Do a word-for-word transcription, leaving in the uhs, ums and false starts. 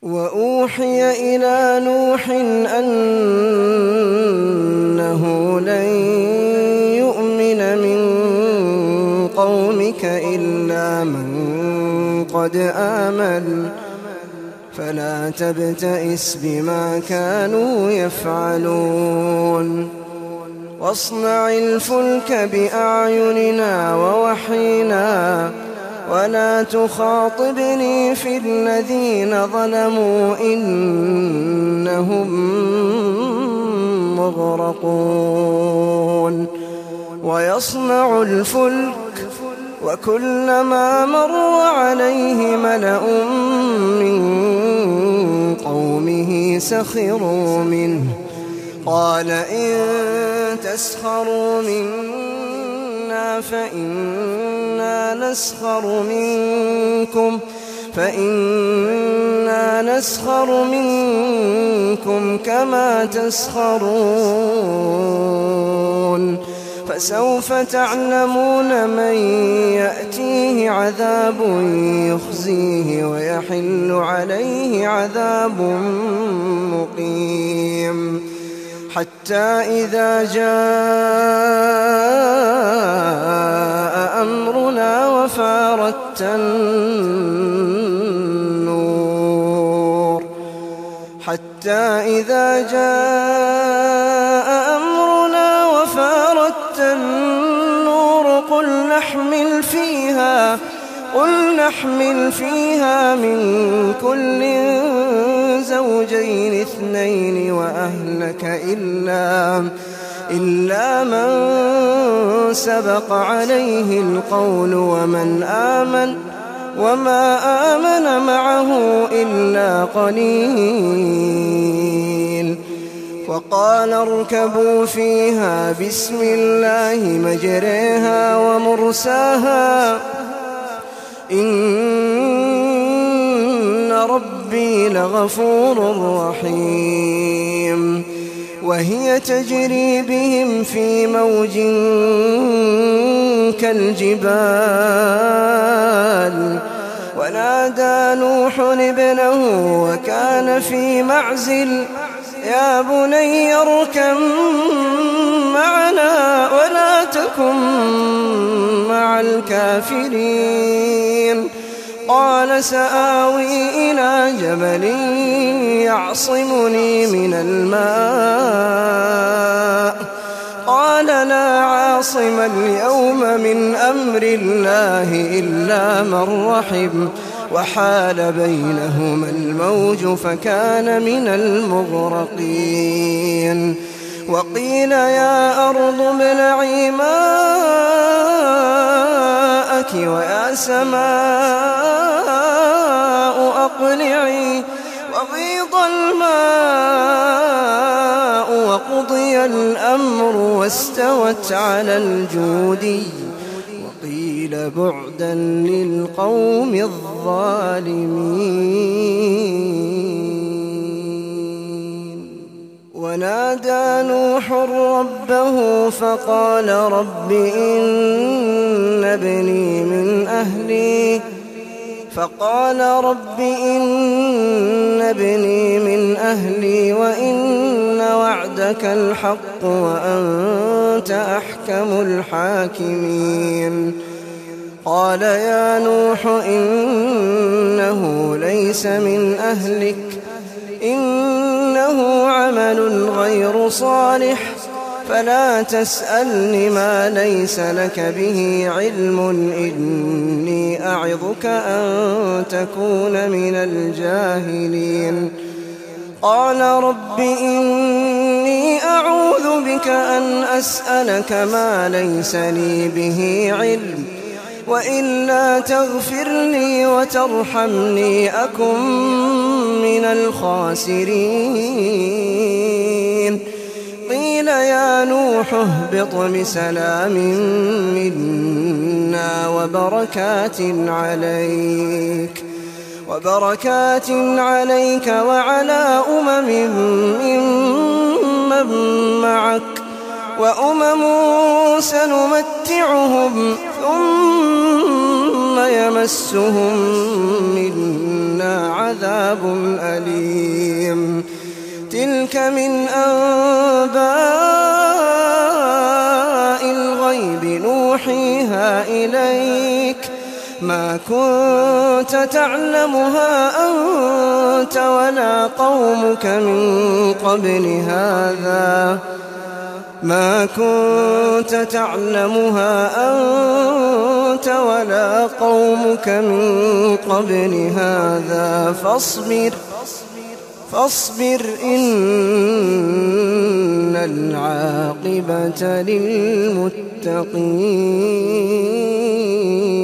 وأوحي إلى نوح أنه لن يؤمن من قومك إلا من قد آمن فلا تبتئس بما كانوا يفعلون واصنع الفلك بأعيننا ووحينا ولا تخاطبني في الذين ظلموا إنهم مغرقون ويصنع الفلك وكلما مر عليه ملأ من قومه سخروا منه قال إن تسخروا منا فإنا نسخر منكم فإنا نسخر منكم كما تسخرون فسوف تعلمون من يأتيه عذاب يخزيه ويحل عليه عذاب مقيم حتى إذا جاء أمرنا وفارت النور حتى إذا جاء أمرنا وفارت النور قل نحمل فيها قل نحمل فيها من كل زوجين اثنين وأهلك إلا إلا من سبق عليه القول ومن آمن وما آمن معه إلا قليل وقال اركبوا فيها بسم الله مجريها ومرساها إن ربي لغفور رحيم وهي تجري بهم في موج كالجبال ونادى نوح ابنه وكان في معزل يا بني اركب معنا ولا تكن مع الكافرين قال سآوي إلى جبل يعصمني من الماء قال لا عاصم اليوم من أمر الله إلا من رحم وحال بينهما الموج فكان من المغرقين وقيل يا أرض ابلعي ماءك ويا سماء أقلعي وغيض الماء وقضي الأمر واستوت على الجودي وقيل بعدا للقوم الظالمين ونادى نوح ربه فقال رب إن ابني من أهلي فقال رب إن ابني من أهلي وإن وعدك الحق وأنت أحكم الحاكمين قال يا نوح إنه ليس من أهلك إنه عمل غير صالح فلا تسألني ما ليس لك به علم إني أعظك أن تكون من الجاهلين قال رب إني أعوذ بك أن أسألك ما ليس لي به علم وإلا تغفر لي وترحمني أكن من الخاسرين قيل يا نوح اهبط بسلام منا وبركات عليك وبركات عليك وعلى أمم ممن معك وأمم سنمتعهم ثم يمسهم منا عذاب عذاب أليم تلك من أنباء الغيب نوحيها إليك ما كنت تعلمها أنت ولا قومك من قبل هذا ما كنت تعلمها أنت ولا قومك من قبل هذا فاصبر فاصبر إن العاقبة للمتقين.